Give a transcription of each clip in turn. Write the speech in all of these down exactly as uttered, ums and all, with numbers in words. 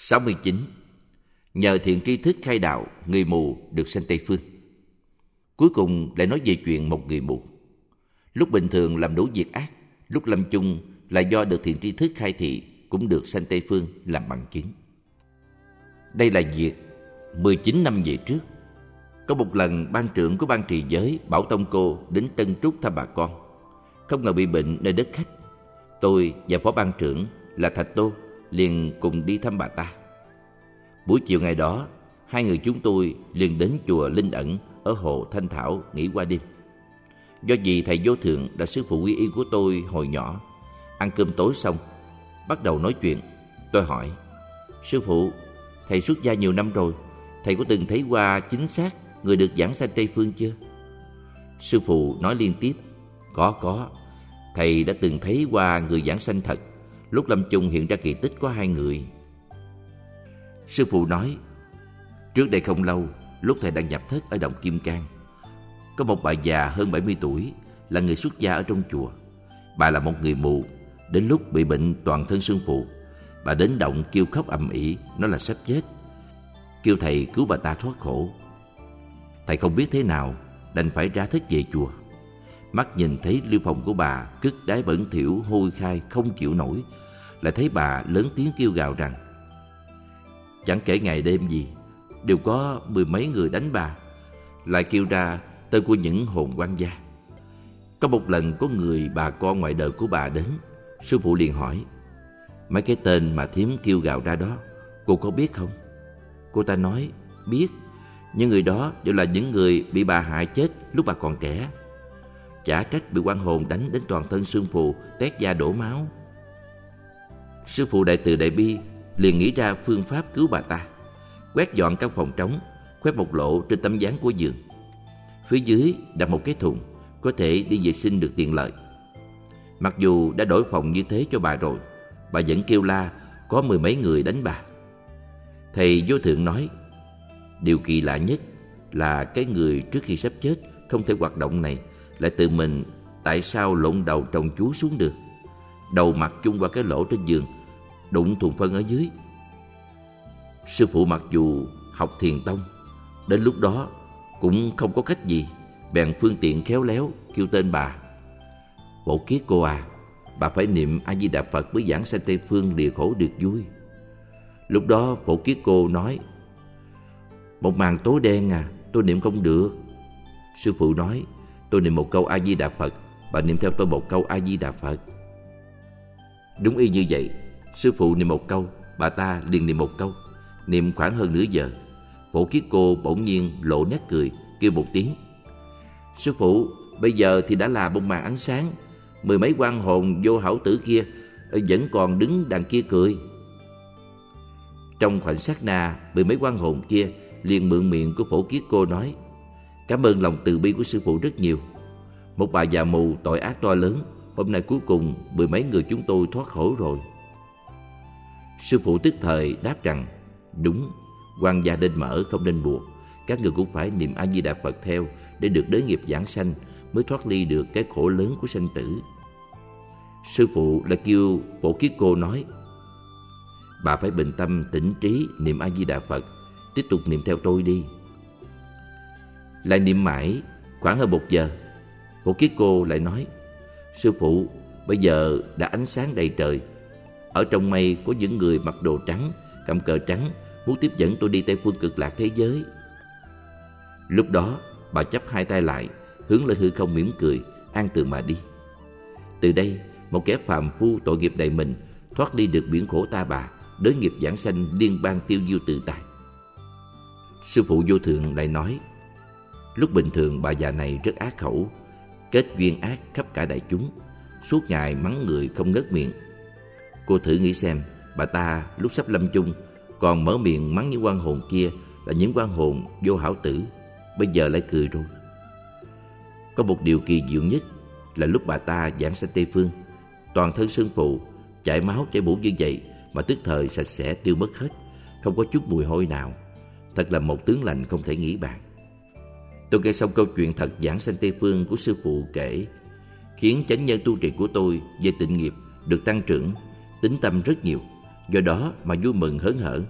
sáu mươi chín. Nhờ thiện tri thức khai đạo, người mù được sanh Tây Phương. Cuối cùng lại nói về chuyện một người mù. Lúc bình thường làm đủ việc ác, lúc lâm chung là do được thiện tri thức khai thị, cũng được sanh Tây Phương làm bằng chứng. Đây là việc mười chín năm về trước. Có một lần ban trưởng của ban trì giới Bảo Tông Cô đến Tân Trúc thăm bà con. Không ngờ bị bệnh nơi đất khách. Tôi và phó ban trưởng là Thạch Tô liền cùng đi thăm bà ta. Buổi chiều ngày đó, hai người chúng tôi liền đến chùa Linh Ẩn ở hồ Thanh Thảo nghỉ qua đêm. Do vì thầy Vô Thượng là sư phụ quy y của tôi hồi nhỏ. Ăn cơm tối xong, bắt đầu nói chuyện. Tôi hỏi: sư phụ, thầy xuất gia nhiều năm rồi, thầy có từng thấy qua chính xác người được giảng sanh Tây Phương chưa? Sư phụ nói liên tiếp: Có, có. Thầy đã từng thấy qua người giảng sanh thật. Lúc lâm chung hiện ra kỳ tích có hai người. Sư phụ nói: Trước đây không lâu, lúc thầy đang nhập thất ở động Kim Cang, có một bà già hơn bảy mươi tuổi, là người xuất gia ở trong chùa. Bà là một người mù. Đến lúc bị bệnh toàn thân sưng phù, bà đến động kêu khóc ầm ĩ, nói là sắp chết, kêu thầy cứu bà ta thoát khổ. Thầy không biết thế nào, đành phải ra thất về chùa. Mắt nhìn thấy liêu phòng của bà cứt đái bẩn thỉu hôi khai không chịu nổi, lại thấy bà lớn tiếng kêu gào rằng chẳng kể ngày đêm gì đều có mười mấy người đánh bà, lại kêu ra tên của những hồn quan gia. Có một lần có người bà con ngoài đời của bà đến. Sư phụ liền hỏi: Mấy cái tên mà thím kêu gào ra đó, cô có biết không? Cô ta nói: Biết, những người đó đều là những người bị bà hại chết lúc bà còn trẻ. Chả trách bị oan hồn đánh đến toàn thân xương phù, tét da đổ máu. Sư phụ đại từ đại bi liền nghĩ ra phương pháp cứu bà ta. Quét dọn căn phòng trống, khoét một lỗ trên tấm ván của giường. Phía dưới đặt một cái thùng, có thể đi vệ sinh được tiện lợi. Mặc dù đã đổi phòng như thế cho bà rồi, bà vẫn kêu la có mười mấy người đánh bà. Thầy Vô Thượng nói: Điều kỳ lạ nhất là cái người trước khi sắp chết không thể hoạt động này lại tự mình tại sao lộn đầu trồng chuối xuống được, đầu mặt chung qua cái lỗ trên giường, đụng thùng phân ở dưới. Sư phụ mặc dù học thiền tông, đến lúc đó cũng không có cách gì, bèn phương tiện khéo léo kêu tên bà: Phổ Kiết cô à, bà phải niệm A Di Đà Phật mới giảng sanh Tây Phương địa khổ được vui. Lúc đó Phổ Kiết cô nói: Một màn tối đen à, tôi niệm không được. Sư phụ nói: Tôi niệm một câu A Di Đà Phật, bà niệm theo tôi một câu A Di Đà Phật. Đúng y như vậy, sư phụ niệm một câu, bà ta liền niệm một câu. Niệm khoảng hơn nửa giờ, Phổ Kiết cô bỗng nhiên lộ nét cười, kêu một tiếng: Sư phụ, bây giờ thì đã là một màn ánh sáng. Mười mấy oan hồn vô hảo tử kia vẫn còn đứng đằng kia cười. Trong khoảnh sát na, mười mấy oan hồn kia liền mượn miệng của Phổ Kiết cô nói: Cảm ơn lòng từ bi của sư phụ rất nhiều. Một bà già mù tội ác to lớn, hôm nay cuối cùng mười mấy người chúng tôi thoát khổ rồi. Sư phụ tức thời đáp rằng: Đúng, quan gia nên mở không nên buộc. Các người cũng phải niệm A Di Đà Phật theo để được đới nghiệp giảng sanh, mới thoát ly được cái khổ lớn của sanh tử. Sư phụ đã kêu Phổ Kiết cô nói: Bà phải bình tâm tĩnh trí niệm A Di Đà Phật, tiếp tục niệm theo tôi đi. Lại niệm mãi khoảng hơn một giờ, Phổ Kiết cô lại nói: Sư phụ, bây giờ đã ánh sáng đầy trời. Ở trong mây có những người mặc đồ trắng, cầm cờ trắng, muốn tiếp dẫn tôi đi Tây Phương Cực Lạc thế giới. Lúc đó bà chắp hai tay lại, hướng lên hư không mỉm cười, an tường mà đi. Từ đây, một kẻ phàm phu tội nghiệp đầy mình thoát ly được biển khổ ta bà, đới nghiệp giảng sanh liên bang tiêu diêu tự tại. Sư phụ Vô Thượng lại nói: Lúc bình thường bà già này rất ác khẩu, kết duyên ác khắp cả đại chúng, suốt ngày mắng người không ngớt miệng. Cô thử nghĩ xem, bà ta lúc sắp lâm chung còn mở miệng mắng những oan hồn kia là những oan hồn vô hảo tử, bây giờ lại cười rồi. Có một điều kỳ diệu nhất là lúc bà ta giảng sanh Tây Phương, toàn thân sưng phù, chảy máu chảy mũ như vậy mà tức thời sạch sẽ tiêu mất hết, không có chút mùi hôi nào. Thật là một tướng lành không thể nghĩ bàn. Tôi nghe xong câu chuyện thật giảng sanh Tây Phương của sư phụ kể, khiến chánh nhân tu trì của tôi về tịnh nghiệp được tăng trưởng, tín tâm rất nhiều, do đó mà vui mừng hớn hở.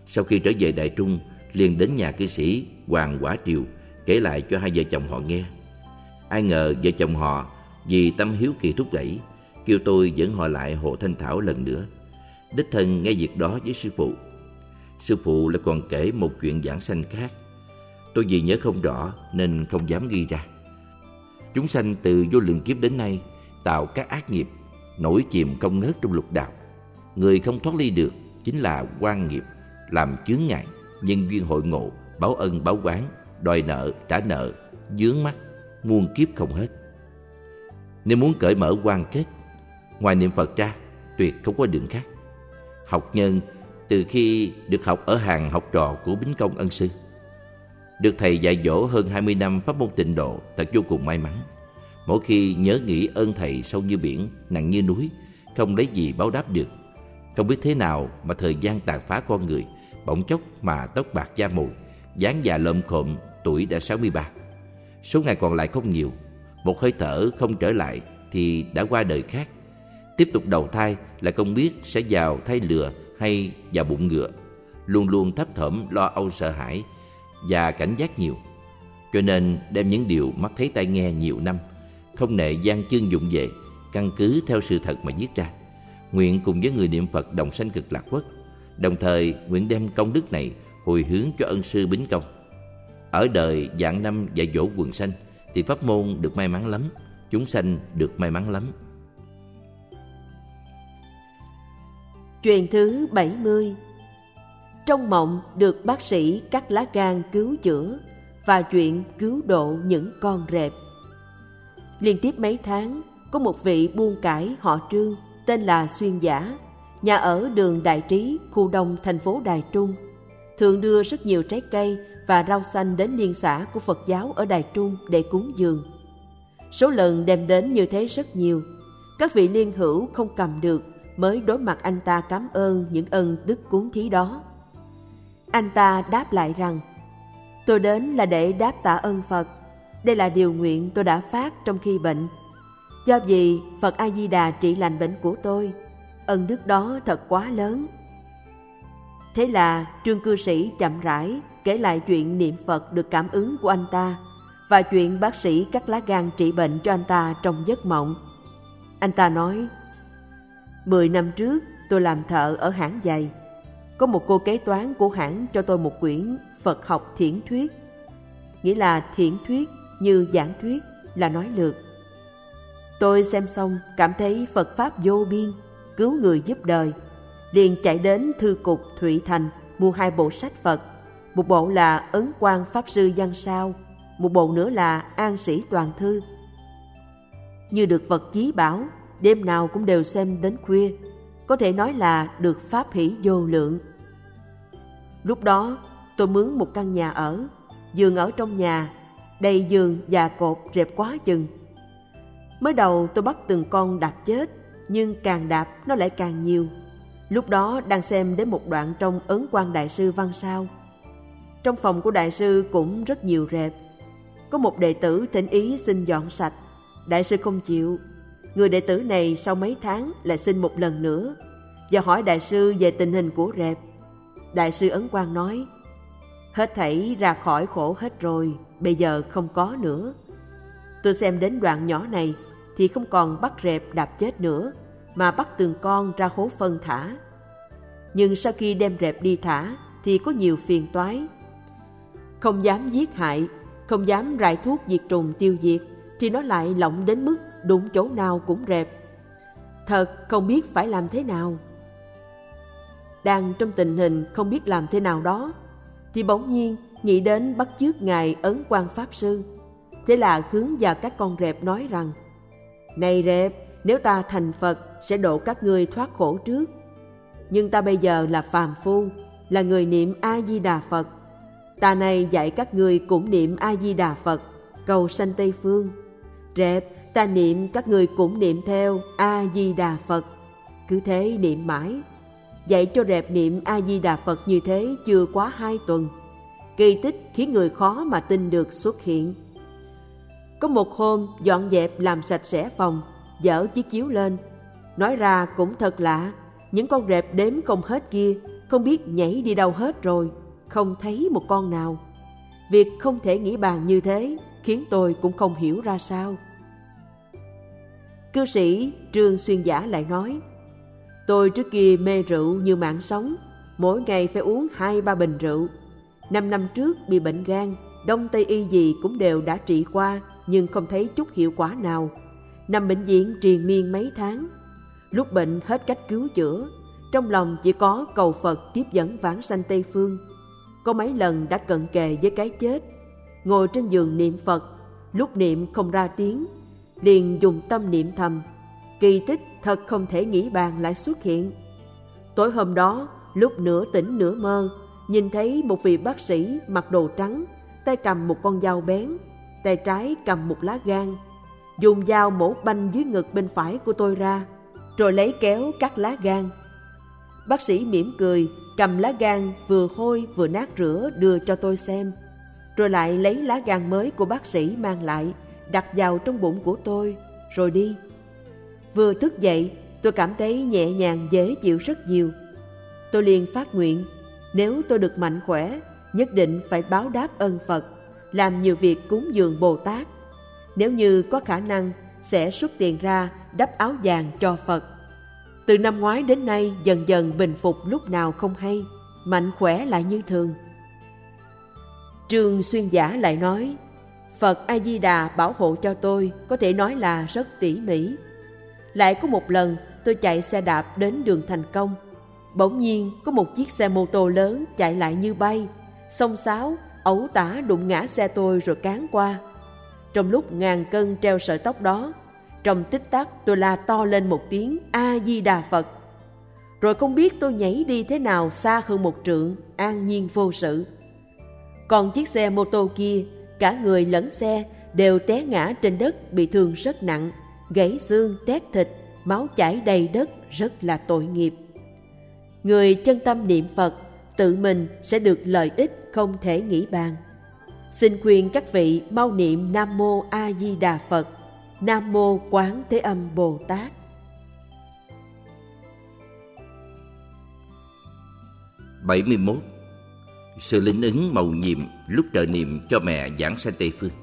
Sau khi trở về Đại Trung, liền đến nhà cư sĩ Hoàng Quả Triều kể lại cho hai vợ chồng họ nghe. Ai ngờ vợ chồng họ vì tâm hiếu kỳ thúc đẩy, kêu tôi dẫn họ lại Hồ Thanh Thảo lần nữa, đích thân nghe việc đó với sư phụ. Sư phụ lại còn kể một chuyện giảng sanh khác. Tôi vì nhớ không rõ nên không dám ghi ra. Chúng sanh từ vô lượng kiếp đến nay tạo các ác nghiệp, nổi chìm không ngớt trong lục đạo. Người không thoát ly được chính là oan nghiệp, làm chướng ngại, nhân duyên hội ngộ, báo ân báo oán, đòi nợ trả nợ, vướng mắc, muôn kiếp không hết. Nếu muốn cởi mở oan kết, ngoài niệm Phật ra, tuyệt không có đường khác. Học nhân từ khi được học ở hàng học trò của Bính Công ân sư, được thầy dạy dỗ hơn hai mươi năm pháp môn tịnh độ, thật vô cùng may mắn. Mỗi khi nhớ nghĩ ơn thầy sâu như biển, nặng như núi, không lấy gì báo đáp được. Không biết thế nào mà thời gian tàn phá con người, bỗng chốc mà tóc bạc da mồi, dáng già lợm khộm, tuổi đã sáu mươi ba. Số ngày còn lại không nhiều, một hơi thở không trở lại thì đã qua đời khác. Tiếp tục đầu thai lại không biết sẽ vào thai lừa hay vào bụng ngựa, luôn luôn thấp thỏm lo âu sợ hãi và cảnh giác nhiều. Cho nên đem những điều mắt thấy tai nghe nhiều năm, không nệ gian chương dụng về, căn cứ theo sự thật mà viết ra. Nguyện cùng với người niệm Phật đồng sanh cực lạc quốc, đồng thời nguyện đem công đức này hồi hướng cho ân sư Bính Công. Ở đời vạn năm dạy dỗ quần sanh thì pháp môn được may mắn lắm, chúng sanh được may mắn lắm. Chuyện thứ bảy mươi. Trong mộng được bác sĩ cắt lá gan cứu chữa và chuyện cứu độ những con rệp. Liên tiếp mấy tháng, có một vị buôn cải họ Trương tên là Xuyên Giả, nhà ở đường Đại Trí, khu đông thành phố Đài Trung, thường đưa rất nhiều trái cây và rau xanh đến liên xã của Phật giáo ở Đài Trung để cúng dường. Số lần đem đến như thế rất nhiều, các vị liên hữu không cầm được mới đối mặt anh ta cảm ơn những ân đức cúng thí đó. Anh ta đáp lại rằng: tôi đến là để đáp tạ ơn Phật. Đây là điều nguyện tôi đã phát trong khi bệnh. Do vì Phật A Di Đà trị lành bệnh của tôi, ân đức đó thật quá lớn. Thế là Trương cư sĩ chậm rãi kể lại chuyện niệm Phật được cảm ứng của anh ta và chuyện bác sĩ cắt lá gan trị bệnh cho anh ta trong giấc mộng. Anh ta nói: Mười năm trước tôi làm thợ ở hãng giày. Có một cô kế toán của hãng cho tôi một quyển Phật học thiển thuyết. Nghĩa là thiển thuyết như giảng thuyết, là nói lược. Tôi xem xong cảm thấy Phật Pháp vô biên, cứu người giúp đời, liền chạy đến thư cục Thụy Thành mua hai bộ sách Phật. Một bộ là Ấn Quang Pháp Sư Văn Sao, một bộ nữa là An Sĩ Toàn Thư. Như được Phật chí bảo, đêm nào cũng đều xem đến khuya, có thể nói là được pháp hỷ vô lượng. Lúc đó tôi mướn một căn nhà ở, giường ở trong nhà, đầy giường và cột rệp quá chừng. Mới đầu tôi bắt từng con đạp chết, nhưng càng đạp nó lại càng nhiều. Lúc đó đang xem đến một đoạn trong Ấn Quang Đại Sư Văn Sao. Trong phòng của đại sư cũng rất nhiều rệp. Có một đệ tử thỉnh ý xin dọn sạch. Đại sư không chịu. Người đệ tử này sau mấy tháng lại xin một lần nữa và hỏi đại sư về tình hình của rệp. Đại sư Ấn Quang nói: hết thảy ra khỏi khổ hết rồi, bây giờ không có nữa. Tôi xem đến đoạn nhỏ này thì không còn bắt rệp đạp chết nữa, mà bắt từng con ra hố phân thả. Nhưng sau khi đem rệp đi thả thì có nhiều phiền toái. Không dám giết hại, không dám rải thuốc diệt trùng tiêu diệt, thì nó lại lộng đến mức đụng chỗ nào cũng rệp. Thật không biết phải làm thế nào. Đang trong tình hình không biết làm thế nào đó, thì bỗng nhiên nghĩ đến bắt chước ngài Ấn Quang Pháp Sư. Thế là hướng vào các con rệp nói rằng: này rệp, nếu ta thành Phật sẽ độ các ngươi thoát khổ trước. Nhưng ta bây giờ là phàm phu, là người niệm A-di-đà Phật. Ta này dạy các ngươi cũng niệm A-di-đà Phật, cầu sanh Tây Phương. Rệp, ta niệm các ngươi cũng niệm theo A-di-đà Phật. Cứ thế niệm mãi. Dạy cho rệp niệm A-di-đà Phật như thế chưa quá hai tuần. Kỳ tích khiến người khó mà tin được xuất hiện. Có một hôm dọn dẹp làm sạch sẽ phòng, dỡ chiếc chiếu lên. Nói ra cũng thật lạ, những con rệp đếm không hết kia không biết nhảy đi đâu hết rồi, không thấy một con nào. Việc không thể nghĩ bàn như thế khiến tôi cũng không hiểu ra sao. Cư sĩ Trương Xuyên Giả lại nói, tôi trước kia mê rượu như mạng sống, mỗi ngày phải uống hai ba bình rượu. Năm năm trước bị bệnh gan, đông tây y gì cũng đều đã trị qua, nhưng không thấy chút hiệu quả nào. Nằm bệnh viện triền miên mấy tháng. Lúc bệnh hết cách cứu chữa, trong lòng chỉ có cầu Phật tiếp dẫn vãng sanh Tây Phương. Có mấy lần đã cận kề với cái chết, ngồi trên giường niệm Phật, lúc niệm không ra tiếng, liền dùng tâm niệm thầm. Kỳ tích thật không thể nghĩ bàn lại xuất hiện. Tối hôm đó, lúc nửa tỉnh nửa mơ, nhìn thấy một vị bác sĩ mặc đồ trắng, tay cầm một con dao bén, tay trái cầm một lá gan, dùng dao mổ banh dưới ngực bên phải của tôi ra, rồi lấy kéo cắt lá gan. Bác sĩ mỉm cười, cầm lá gan vừa hôi vừa nát rửa đưa cho tôi xem, rồi lại lấy lá gan mới của bác sĩ mang lại, đặt vào trong bụng của tôi, rồi đi. Vừa thức dậy, tôi cảm thấy nhẹ nhàng dễ chịu rất nhiều. Tôi liền phát nguyện, nếu tôi được mạnh khỏe, nhất định phải báo đáp ơn Phật, làm nhiều việc cúng dường Bồ Tát. Nếu như có khả năng, sẽ xuất tiền ra đắp áo vàng cho Phật. Từ năm ngoái đến nay dần dần bình phục lúc nào không hay, mạnh khỏe lại như thường. Trương Xuyên Giả lại nói, Phật A Di Đà bảo hộ cho tôi, có thể nói là rất tỉ mỉ. Lại có một lần tôi chạy xe đạp đến đường Thành Công, bỗng nhiên có một chiếc xe mô tô lớn chạy lại như bay, xông xáo ẩu tả đụng ngã xe tôi rồi cán qua. Trong lúc ngàn cân treo sợi tóc đó, trong tích tắc tôi la to lên một tiếng A Di Đà Phật. Rồi không biết tôi nhảy đi thế nào xa hơn một trượng, an nhiên vô sự. Còn chiếc xe mô tô kia, cả người lẫn xe đều té ngã trên đất, bị thương rất nặng, gãy xương tét thịt, máu chảy đầy đất, rất là tội nghiệp. Người chân tâm niệm Phật, tự mình sẽ được lợi ích không thể nghĩ bàn. Xin khuyên các vị mau niệm Nam Mô A Di Đà Phật, Nam Mô Quán Thế Âm Bồ Tát. bảy mươi mốt. Sự linh ứng mầu nhiệm lúc trợ niệm cho mẹ giảng sanh Tây Phương.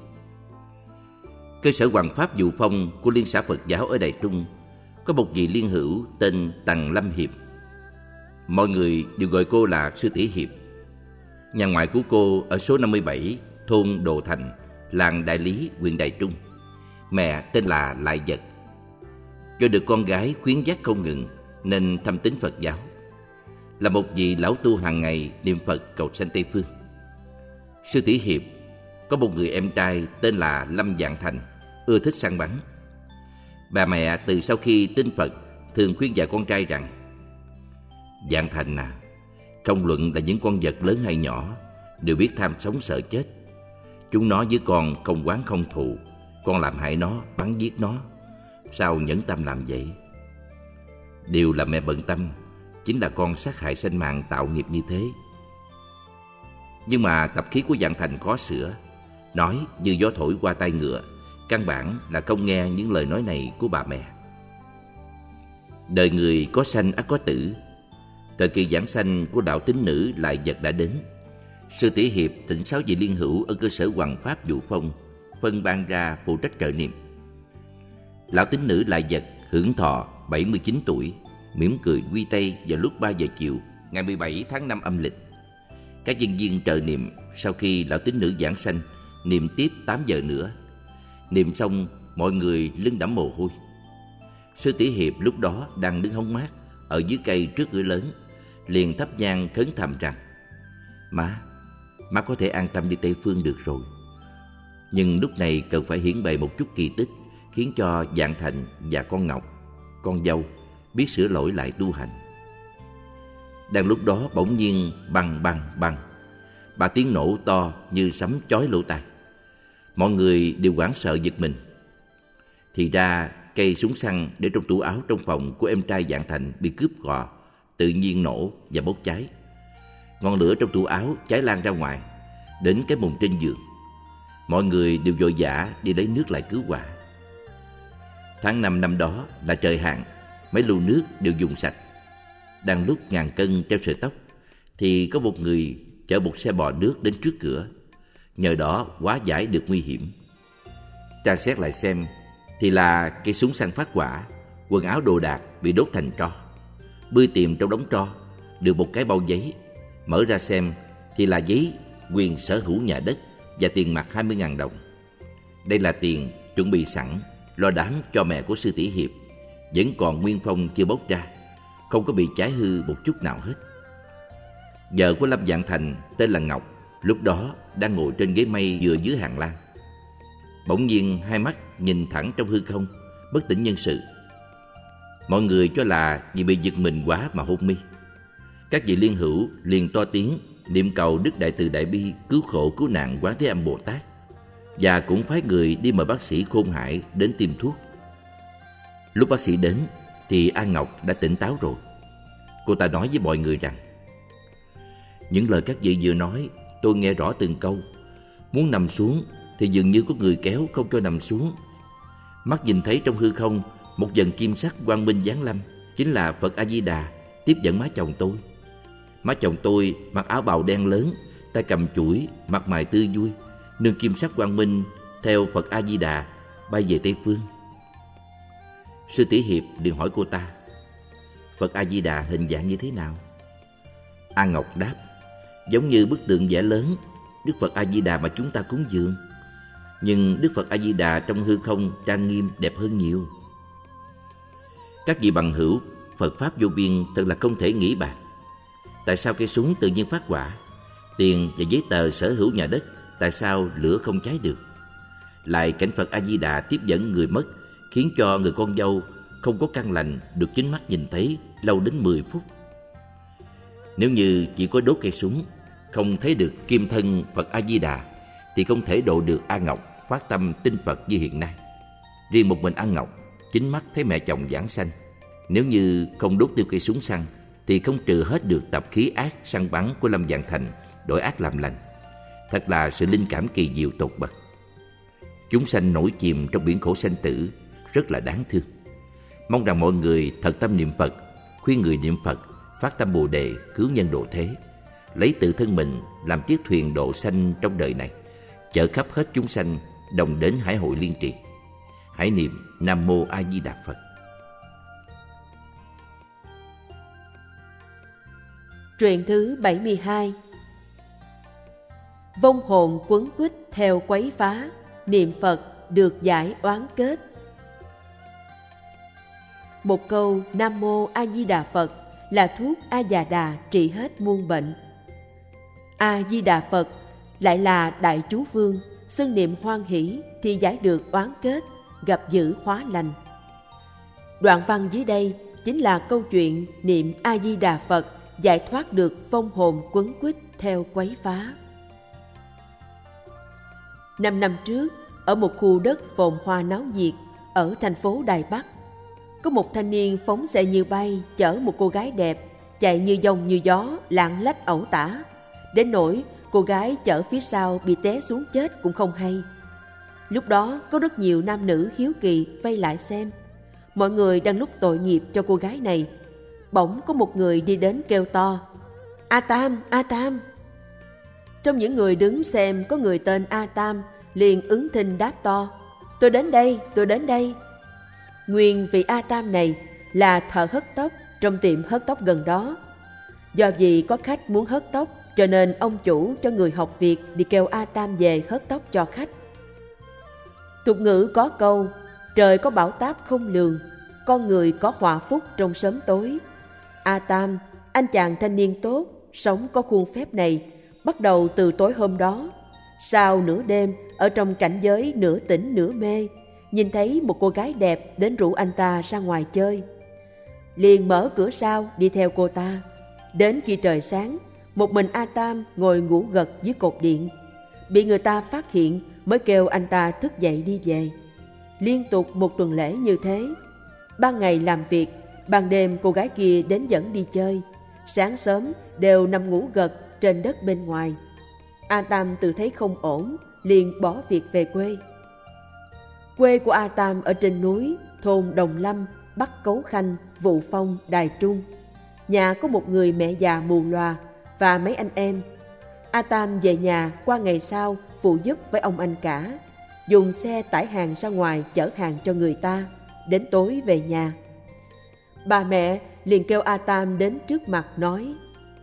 Cơ sở Hoằng Pháp Dụ Phong của Liên xã Phật giáo ở Đài Trung có một vị liên hữu tên Tằng Lâm Hiệp. Mọi người đều gọi cô là Sư Tỷ Hiệp. Nhà ngoại của cô ở số năm mươi bảy, thôn Đồ Thành, làng Đại Lý, huyện Đài Trung. Mẹ tên là Lại Vật. Do được con gái khuyến dắt không ngừng nên thâm tín Phật giáo, là một vị lão tu hàng ngày niệm Phật cầu sanh Tây Phương. Sư Tỷ Hiệp có một người em trai tên là Lâm Vạn Thành, ưa thích săn bắn. Bà mẹ từ sau khi tin Phật thường khuyên dạy con trai rằng: Vạn Thành à, không luận là những con vật lớn hay nhỏ, đều biết tham sống sợ chết. Chúng nó với con không oán không thù, con làm hại nó, bắn giết nó, sao nhẫn tâm làm vậy? Điều làm mẹ bận tâm chính là con sát hại sinh mạng tạo nghiệp như thế. Nhưng mà tập khí của Vạn Thành khó sửa, nói như gió thổi qua tai ngựa, căn bản là không nghe những lời nói này của bà mẹ. Đời người có sanh ắt có tử. Thời kỳ giảng sanh của đạo tín nữ Lại Vật đã đến. Sư Tỷ Hiệp thỉnh sáu vị liên hữu ở cơ sở Hoằng Pháp Dụ Phong phân ban ra phụ trách trợ niệm. Lão tín nữ Lại Vật hưởng thọ bảy mươi chín tuổi, mỉm cười quy tây vào lúc ba giờ chiều ngày mười bảy tháng năm âm lịch. Các nhân viên trợ niệm sau khi lão tín nữ giảng sanh niệm tiếp tám giờ nữa. Niệm xong, mọi người lưng đẫm mồ hôi. Sư Tỷ Hiệp lúc đó đang đứng hóng mát ở dưới cây trước cửa lớn, liền thắp nhang khấn thầm rằng: Má, má có thể an tâm đi Tây Phương được rồi. Nhưng lúc này cần phải hiển bày một chút kỳ tích, khiến cho Vạn Thành và con Ngọc, con dâu, biết sửa lỗi lại tu hành. Đang lúc đó bỗng nhiên băng băng băng, ba tiếng nổ to như sấm chói lỗ tai. Mọi người đều hoảng sợ giật mình. Thì ra cây súng săn để trong tủ áo trong phòng của em trai Vạn Thành bị cướp gò, tự nhiên nổ và bốc cháy. Ngọn lửa trong tủ áo cháy lan ra ngoài, đến cái mùng trên giường. Mọi người đều vội vã đi lấy nước lại cứu hỏa. Tháng năm năm đó là trời hạn, mấy lu nước đều dùng sạch. Đang lúc ngàn cân treo sợi tóc, thì có một người chở một xe bò nước đến trước cửa, nhờ đó hóa giải được nguy hiểm. Tra xét lại xem thì là cây súng săn phát hỏa, quần áo đồ đạc bị đốt thành tro. Bươi tìm trong đống tro được một cái bao giấy, mở ra xem thì là giấy quyền sở hữu nhà đất và tiền mặt hai mươi nghìn đồng. Đây là tiền chuẩn bị sẵn lo đám cho mẹ của Sư Tỷ Hiệp, vẫn còn nguyên phong chưa bốc ra, không có bị cháy hư một chút nào hết. Vợ của Lâm Vạn Thành tên là Ngọc, lúc đó đang ngồi trên ghế mây vừa dưới hàng lan. Bỗng nhiên hai mắt nhìn thẳng trong hư không, bất tỉnh nhân sự. Mọi người cho là vì bị giật mình quá mà hôn mê. Các vị liên hữu liền to tiếng niệm cầu Đức Đại Từ Đại Bi cứu khổ cứu nạn Quán Thế Âm Bồ Tát, và cũng phái người đi mời bác sĩ khôn hải đến tiêm thuốc. Lúc bác sĩ đến thì An Ngọc đã tỉnh táo rồi. Cô ta nói với mọi người rằng: những lời các vị vừa nói tôi nghe rõ từng câu. Muốn nằm xuống thì dường như có người kéo không cho nằm xuống. Mắt nhìn thấy trong hư không một dần kim sắc quang minh giáng lâm, chính là Phật A Di Đà tiếp dẫn má chồng tôi. Má chồng tôi mặc áo bào đen lớn, tay cầm chuỗi, mặt mày tươi vui, nương kim sắc quang minh theo Phật A Di Đà bay về Tây Phương. Sư Tỷ Hiệp liền hỏi cô ta: Phật A Di Đà hình dạng như thế nào? An Ngọc đáp: giống như bức tượng vẽ lớn Đức Phật A Di Đà mà chúng ta cúng dường, nhưng Đức Phật A Di Đà trong hư không trang nghiêm đẹp hơn nhiều. Các vị bằng hữu, Phật pháp vô biên thật là không thể nghĩ bàn. Tại sao cây súng tự nhiên phát hỏa? Tiền và giấy tờ sở hữu nhà đất, tại sao lửa không cháy được? Lại cảnh Phật A Di Đà tiếp dẫn người mất, khiến cho người con dâu không có căn lành được chính mắt nhìn thấy lâu đến mười phút. Nếu như chỉ có đốt cây súng, không thấy được kim thân Phật A Di Đà, thì không thể độ được An Ngọc phát tâm tin Phật như hiện nay. Riêng một mình An Ngọc chính mắt thấy mẹ chồng giảng sanh. Nếu như không đốt tiêu cây súng săn thì không trừ hết được tập khí ác săn bắn của Lâm Vạn Thành đổi ác làm lành. Thật là sự linh cảm kỳ diệu tột bậc. Chúng sanh nổi chìm trong biển khổ sanh tử, rất là đáng thương. Mong rằng mọi người thật tâm niệm Phật, khuyên người niệm Phật, phát tâm Bồ Đề cứu nhân độ thế, lấy tự thân mình làm chiếc thuyền độ sanh trong đời này, chở khắp hết chúng sanh đồng đến hải hội liên trì. Hãy niệm Nam Mô A Di Đà Phật. Truyện thứ bảy mươi hai. Vong hồn quấn quýt theo quấy phá, niệm Phật được giải oán kết. Một câu Nam Mô A Di Đà Phật là thuốc A Già Đà trị hết muôn bệnh. A Di Đà Phật lại là đại chú vương, xưng niệm hoan hỷ thì giải được oán kết, gặp dữ hóa lành. Đoạn văn dưới đây chính là câu chuyện niệm A Di Đà Phật giải thoát được vong hồn quấn quýt theo quấy phá. Năm năm trước, ở một khu đất phồn hoa náo nhiệt ở thành phố Đài Bắc, có một thanh niên phóng xe như bay chở một cô gái đẹp, chạy như dòng như gió, lạng lách ẩu tả, đến nỗi cô gái chở phía sau bị té xuống chết cũng không hay. Lúc đó có rất nhiều nam nữ hiếu kỳ vây lại xem. Mọi người đang lúc tội nghiệp cho cô gái này, bỗng có một người đi đến kêu to: A Tam, A Tam. Trong những người đứng xem có người tên A Tam, liền ứng thinh đáp to: Tôi đến đây, tôi đến đây. Nguyên vị A Tam này là thợ hớt tóc trong tiệm hớt tóc gần đó. Do vì có khách muốn hớt tóc, cho nên ông chủ cho người học việc đi kêu A Tam về hớt tóc cho khách. Tục ngữ có câu: trời có bão táp không lường, con người có họa phúc trong sớm tối. A Tam, anh chàng thanh niên tốt, sống có khuôn phép này, bắt đầu từ tối hôm đó. Sau nửa đêm, ở trong cảnh giới nửa tỉnh nửa mê, nhìn thấy một cô gái đẹp đến rủ anh ta ra ngoài chơi. Liền mở cửa sau đi theo cô ta. Đến khi trời sáng, một mình A Tam ngồi ngủ gật dưới cột điện. Bị người ta phát hiện mới kêu anh ta thức dậy đi về. Liên tục một tuần lễ như thế. Ban ngày làm việc, ban đêm cô gái kia đến dẫn đi chơi. Sáng sớm đều nằm ngủ gật trên đất bên ngoài. A Tam tự thấy không ổn, liền bỏ việc về quê. Quê của A Tam ở trên núi, thôn Đồng Lâm, Bắc Cấu Khanh, Vụ Phong, Đài Trung. Nhà có một người mẹ già mù loà, và mấy anh em. A Tam về nhà qua ngày sau phụ giúp với ông anh cả, dùng xe tải hàng ra ngoài chở hàng cho người ta, đến tối về nhà. Bà mẹ liền kêu A Tam đến trước mặt nói: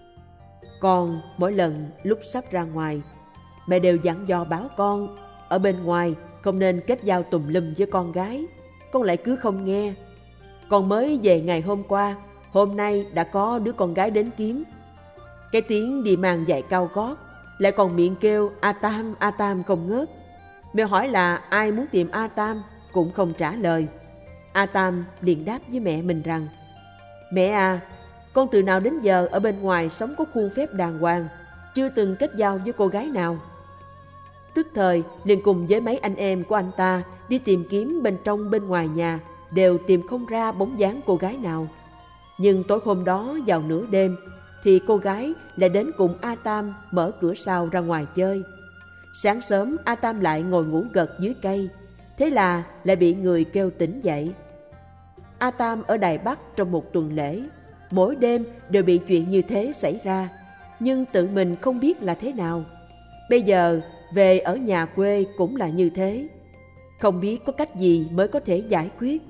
Con mỗi lần lúc sắp ra ngoài, mẹ đều dặn dò bảo con ở bên ngoài không nên kết giao tùm lum với con gái, con lại cứ không nghe. Con mới về ngày hôm qua, hôm nay đã có đứa con gái đến kiếm. Cái tiếng đi mang giày cao gót, lại còn miệng kêu A Tam, A Tam không ngớt. Mẹ hỏi là ai muốn tìm A Tam, cũng không trả lời. A Tam liền đáp với mẹ mình rằng: Mẹ à, con từ nào đến giờ ở bên ngoài sống có khuôn phép đàng hoàng, chưa từng kết giao với cô gái nào. Tức thời liền cùng với mấy anh em của anh ta đi tìm kiếm bên trong bên ngoài nhà, đều tìm không ra bóng dáng cô gái nào. Nhưng tối hôm đó vào nửa đêm thì cô gái lại đến cùng A Tam mở cửa sau ra ngoài chơi. Sáng sớm A Tam lại ngồi ngủ gật dưới cây, thế là lại bị người kêu tỉnh dậy. A Tam ở Đài Bắc trong một tuần lễ, mỗi đêm đều bị chuyện như thế xảy ra, nhưng tự mình không biết là thế nào. Bây giờ về ở nhà quê cũng là như thế, không biết có cách gì mới có thể giải quyết.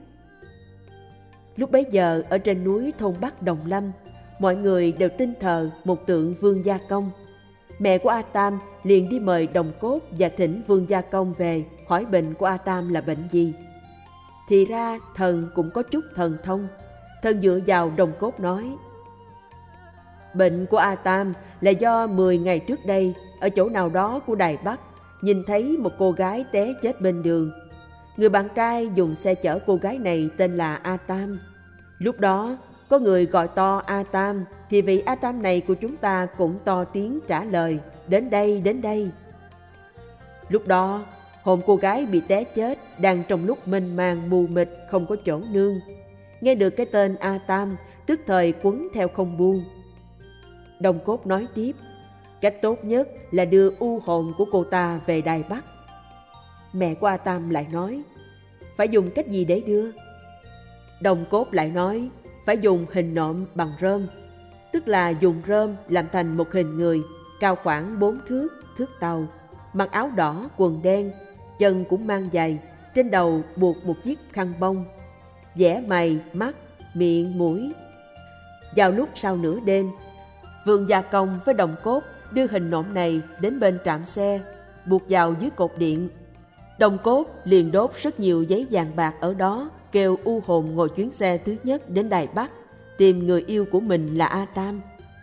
Lúc bấy giờ ở trên núi thôn Bắc Đồng Lâm, mọi người đều tin thờ một tượng Vương Gia Công. Mẹ của A Tam liền đi mời Đồng Cốt và thỉnh Vương Gia Công về hỏi bệnh của A Tam là bệnh gì. Thì ra thần cũng có chút thần thông. Thần dựa vào Đồng Cốt nói: Bệnh của A Tam là do mười ngày trước đây ở chỗ nào đó của Đài Bắc nhìn thấy một cô gái té chết bên đường. Người bạn trai dùng xe chở cô gái này tên là A Tam. Lúc đó có người gọi to A Tam, thì vị A Tam này của chúng ta cũng to tiếng trả lời: Đến đây, đến đây. Lúc đó hồn cô gái bị té chết đang trong lúc mênh mang mù mịt không có chỗ nương. Nghe được cái tên A Tam, tức thời quấn theo không buông. Đồng Cốt nói tiếp: Cách tốt nhất là đưa u hồn của cô ta về Đài Bắc. Mẹ của A Tam lại nói: Phải dùng cách gì để đưa? Đồng Cốt lại nói: Phải dùng hình nộm bằng rơm, tức là dùng rơm làm thành một hình người, cao khoảng bốn thước, thước tàu, mặc áo đỏ, quần đen, chân cũng mang giày, trên đầu buộc một chiếc khăn bông, vẽ mày, mắt, miệng, mũi. Vào lúc sau nửa đêm, Vương Gia Công với Đồng Cốt đưa hình nộm này đến bên trạm xe, buộc vào dưới cột điện. Đồng Cốt liền đốt rất nhiều giấy vàng bạc ở đó, kêu u hồn ngồi chuyến xe thứ nhất đến Đài Bắc tìm người yêu của mình là A Tam.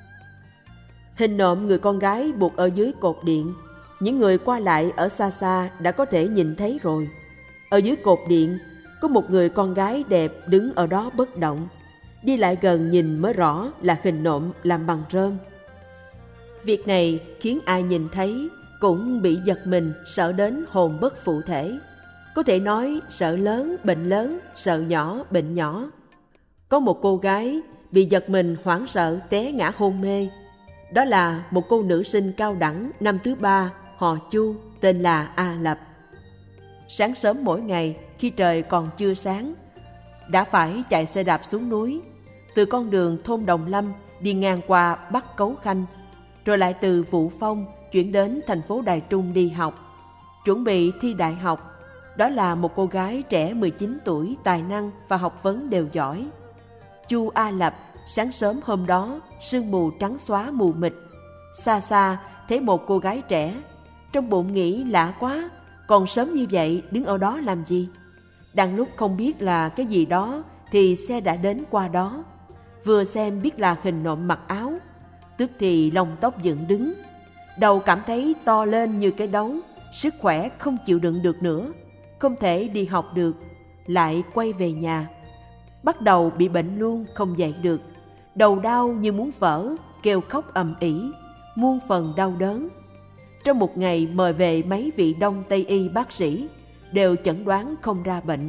Hình nộm người con gái buộc ở dưới cột điện, những người qua lại ở xa xa đã có thể nhìn thấy rồi. Ở dưới cột điện có một người con gái đẹp đứng ở đó bất động, đi lại gần nhìn mới rõ là hình nộm làm bằng rơm. Việc này khiến ai nhìn thấy cũng bị giật mình, sợ đến hồn bất phụ thể. Có thể nói sợ lớn bệnh lớn, sợ nhỏ bệnh nhỏ. Có một cô gái bị giật mình hoảng sợ té ngã hôn mê. Đó là một cô nữ sinh cao đẳng năm thứ ba, họ Chu, tên là A Lập. Sáng sớm mỗi ngày khi trời còn chưa sáng, đã phải chạy xe đạp xuống núi, từ con đường thôn Đồng Lâm đi ngang qua Bắc Cấu Khanh, rồi lại từ Vụ Phong chuyển đến thành phố Đài Trung đi học, chuẩn bị thi đại học. Đó là một cô gái trẻ mười chín tuổi, tài năng và học vấn đều giỏi. Chu A Lập sáng sớm hôm đó sương mù trắng xóa mù mịt, xa xa thấy một cô gái trẻ, trong bụng nghĩ lạ quá, còn sớm như vậy đứng ở đó làm gì? Đang lúc không biết là cái gì đó thì xe đã đến qua đó, vừa xem biết là hình nộm mặc áo, tức thì lông tóc dựng đứng, đầu cảm thấy to lên như cái đống, sức khỏe không chịu đựng được nữa, không thể đi học được, lại quay về nhà. Bắt đầu bị bệnh luôn, không dậy được, đầu đau như muốn vỡ, kêu khóc ầm ĩ, muôn phần đau đớn. Trong một ngày mời về mấy vị Đông Tây y bác sĩ, đều chẩn đoán không ra bệnh.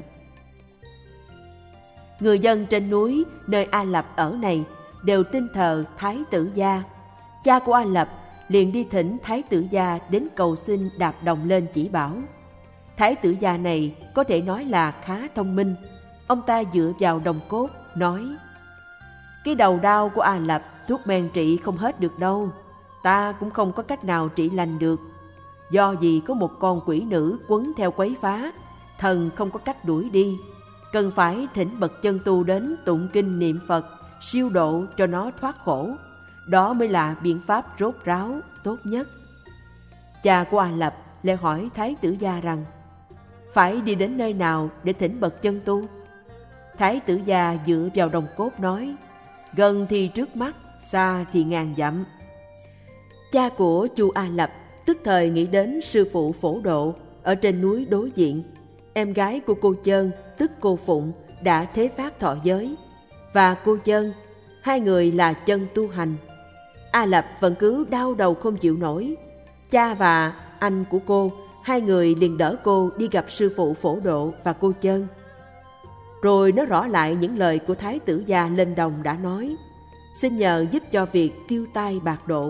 Người dân trên núi nơi A Lập ở này đều tin thờ Thái Tử Gia. Cha của A Lập liền đi thỉnh Thái Tử Gia đến cầu xin đạp đồng lên chỉ bảo. Thái Tử Gia này có thể nói là khá thông minh. Ông ta dựa vào Đồng Cốt nói: Cái đầu đau của A Lập thuốc men trị không hết được đâu, ta cũng không có cách nào trị lành được. Do vì có một con quỷ nữ quấn theo quấy phá, thần không có cách đuổi đi. Cần phải thỉnh bậc chân tu đến tụng kinh niệm Phật, siêu độ cho nó thoát khổ. Đó mới là biện pháp rốt ráo tốt nhất. Cha của A Lập lại hỏi Thái tử gia rằng, phải đi đến nơi nào để thỉnh bậc chân tu? Thái tử gia dựa vào đồng cốt nói, gần thì trước mắt, xa thì ngàn dặm. Cha của Chu A Lập tức thời nghĩ đến sư phụ Phổ Độ ở trên núi đối diện. Em gái của cô Chơn, tức cô Phụng, đã thế phát thọ giới, và cô Chơn, hai người là chân tu hành. A Lập vẫn cứ đau đầu không chịu nổi. Cha và anh của cô, hai người liền đỡ cô đi gặp sư phụ Phổ Độ và cô Chơn. Rồi nói rõ lại những lời của Thái tử gia lên đồng đã nói, xin nhờ giúp cho việc tiêu tai bạc độ.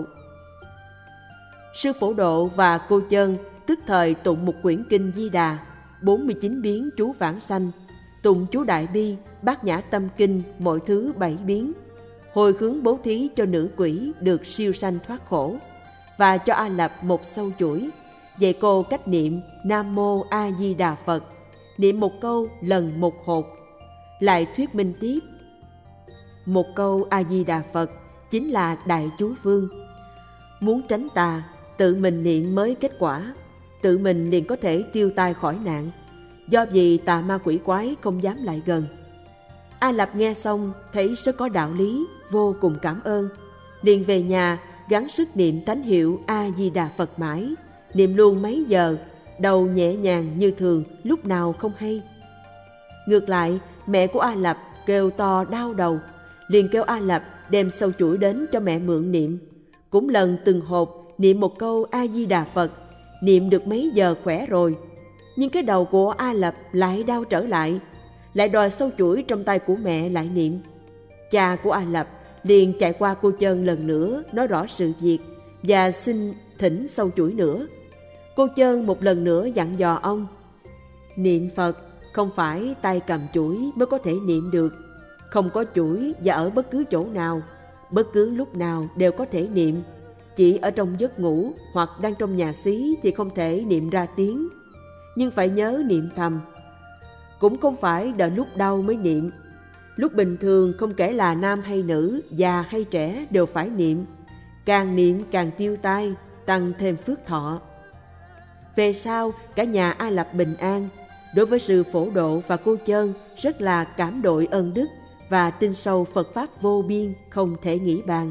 Sư Phổ Độ và cô Chơn tức thời tụng một quyển kinh Di Đà, bốn mươi chín biến chú vãng sanh, tụng chú Đại Bi, Bát Nhã Tâm Kinh mỗi thứ bảy biến, hồi hướng bố thí cho nữ quỷ được siêu sanh thoát khổ, và cho A Lập một sâu chuỗi, dạy cô cách niệm Nam Mô A Di Đà Phật, niệm một câu lần một hột. Lại thuyết minh tiếp, một câu A Di Đà Phật chính là đại chú phương. Muốn tránh tà, tự mình niệm mới kết quả, tự mình liền có thể tiêu tai khỏi nạn. Do vì tà ma quỷ quái không dám lại gần. A Lập nghe xong thấy rất có đạo lý, vô cùng cảm ơn, liền về nhà gắng sức niệm thánh hiệu A Di Đà Phật mãi, niệm luôn mấy giờ, đầu nhẹ nhàng như thường, lúc nào không hay. Ngược lại, mẹ của A Lập kêu to đau đầu, liền kêu A Lập đem sâu chuỗi đến cho mẹ mượn niệm. Cũng lần từng hộp niệm một câu A Di Đà Phật, niệm được mấy giờ khỏe rồi. Nhưng cái đầu của A Lập lại đau trở lại, lại đòi sâu chuỗi trong tay của mẹ lại niệm. Cha của A Lập liền chạy qua cô Chơn lần nữa nói rõ sự việc và xin thỉnh sâu chuỗi nữa. Cô Chơn một lần nữa dặn dò ông, niệm Phật không phải tay cầm chuỗi mới có thể niệm được. Không có chuỗi và ở bất cứ chỗ nào, bất cứ lúc nào đều có thể niệm. Chỉ ở trong giấc ngủ hoặc đang trong nhà xí thì không thể niệm ra tiếng, nhưng phải nhớ niệm thầm. Cũng không phải đợi lúc đau mới niệm. Lúc bình thường không kể là nam hay nữ, già hay trẻ đều phải niệm. Càng niệm càng tiêu tai, tăng thêm phước thọ. Về sau cả nhà A Lập bình an. Đối với sư Phổ Độ và cô Chơn rất là cảm đội ơn đức và tin sâu Phật Pháp vô biên không thể nghĩ bàn.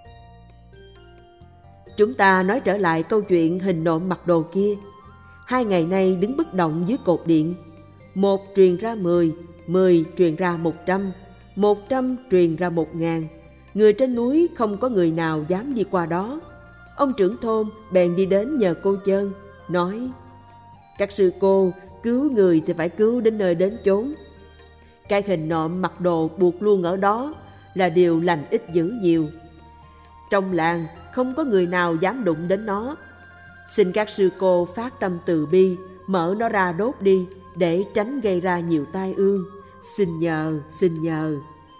Chúng ta nói trở lại câu chuyện hình nộm mặc đồ kia. Hai ngày nay đứng bất động dưới cột điện. Một truyền ra mười, mười truyền ra một trăm, một trăm truyền ra một ngàn. Người trên núi không có người nào dám đi qua đó. Ông trưởng thôn bèn đi đến nhờ cô Chơn, nói, các sư cô cứu người thì phải cứu đến nơi đến chốn. Cái hình nộm mặc đồ buộc luôn ở đó là điều lành ít dữ nhiều. Trong làng không có người nào dám đụng đến nó. Xin các sư cô phát tâm từ bi, mở nó ra đốt đi, để tránh gây ra nhiều tai ương. Xin nhờ, xin nhờ.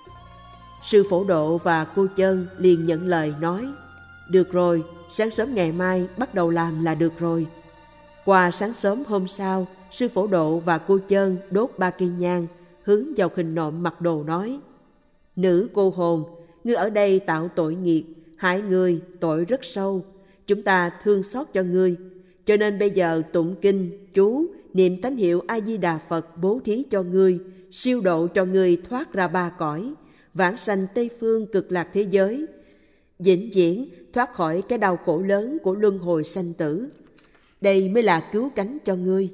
Sư Phổ Độ và cô Chơn liền nhận lời nói, được rồi, sáng sớm ngày mai bắt đầu làm là được rồi. Qua sáng sớm hôm sau, sư Phổ Độ và cô Chơn đốt ba cây nhang, hướng vào hình nộm mặc đồ nói, nữ cô hồn, ngươi ở đây tạo tội nghiệp, hại người, tội rất sâu. Chúng ta thương xót cho ngươi, cho nên bây giờ tụng kinh, chú, niệm thánh hiệu A-di-đà Phật bố thí cho ngươi, siêu độ cho ngươi thoát ra ba cõi, vãng sanh Tây Phương cực lạc thế giới, vĩnh viễn thoát khỏi cái đau khổ lớn của luân hồi sanh tử. Đây mới là cứu cánh cho ngươi.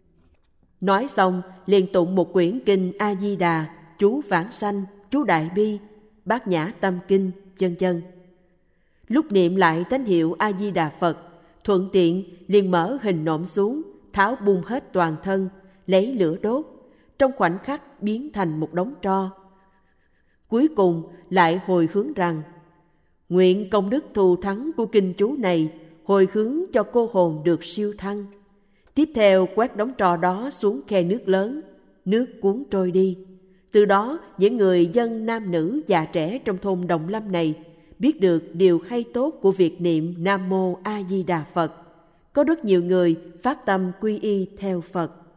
Nói xong, liền tụng một quyển kinh A-di-đà, chú vãng sanh, chú Đại Bi, Bát Nhã Tâm Kinh, vân vân. Lúc niệm lại thánh hiệu A-di-đà Phật, thuận tiện liền mở hình nộm xuống, tháo bung hết toàn thân, lấy lửa đốt, trong khoảnh khắc biến thành một đống tro. Cuối cùng lại hồi hướng rằng, nguyện công đức thù thắng của kinh chú này hồi hướng cho cô hồn được siêu thăng. Tiếp theo quét đống tro đó xuống khe nước lớn, nước cuốn trôi đi. Từ đó những người dân nam nữ già trẻ trong thôn Đồng Lâm này biết được điều hay tốt của việc niệm Nam Mô A Di Đà Phật. Có rất nhiều người phát tâm quy y theo Phật.